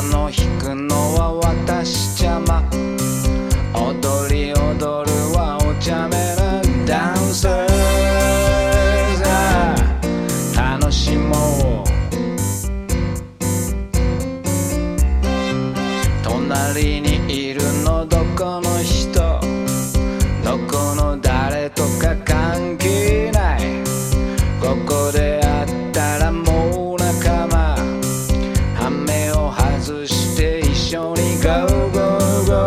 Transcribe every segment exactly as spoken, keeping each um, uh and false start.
ノ弾くのは私ちゃま、踊り踊るはお茶目なダンサーさ、楽しもう。隣にいるのどこの人、どこの誰とか関係ない、ここで会ったらもう仲間、羽目を外して一緒に Go Go Go、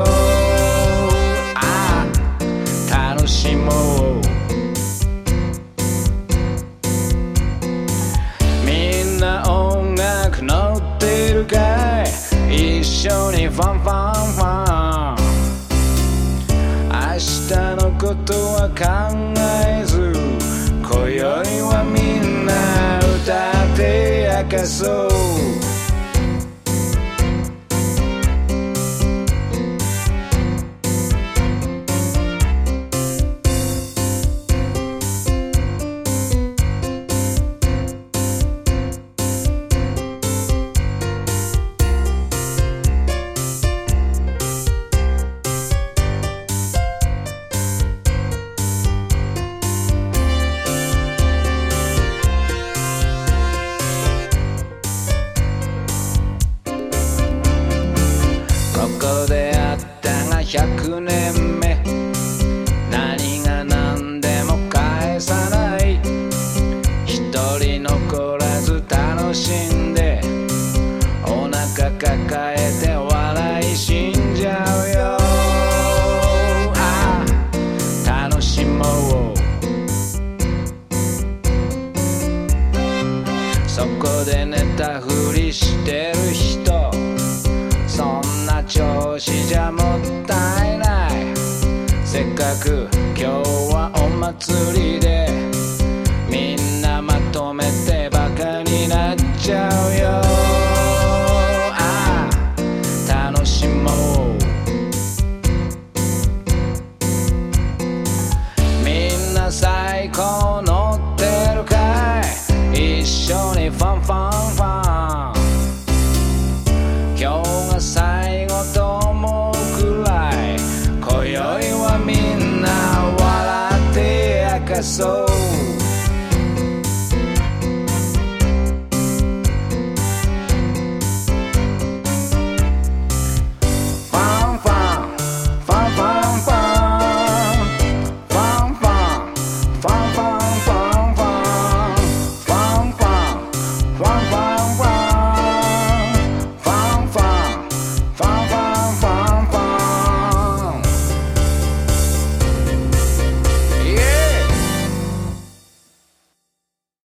ああ楽しもう。みんな音楽乗ってるかい、一緒にファンファンファン、明日のことは考えず、今宵はみんな歌って明かそう。ここであったがひゃくねんめ、何が何でも返さない、一人残らず楽しんで、お腹抱えて笑い死んじゃうよ、ああ楽しもう。そこで寝たふりしてる人、そんな調子じゃもったいない、せっかく今日はお祭りで、みんなまとめてバカになっちゃうよ、ああ楽しもう。みんな最高乗ってるかい、一緒にファンファンファン、今日が最後と思うくらい、今宵はみんな笑って明かそう。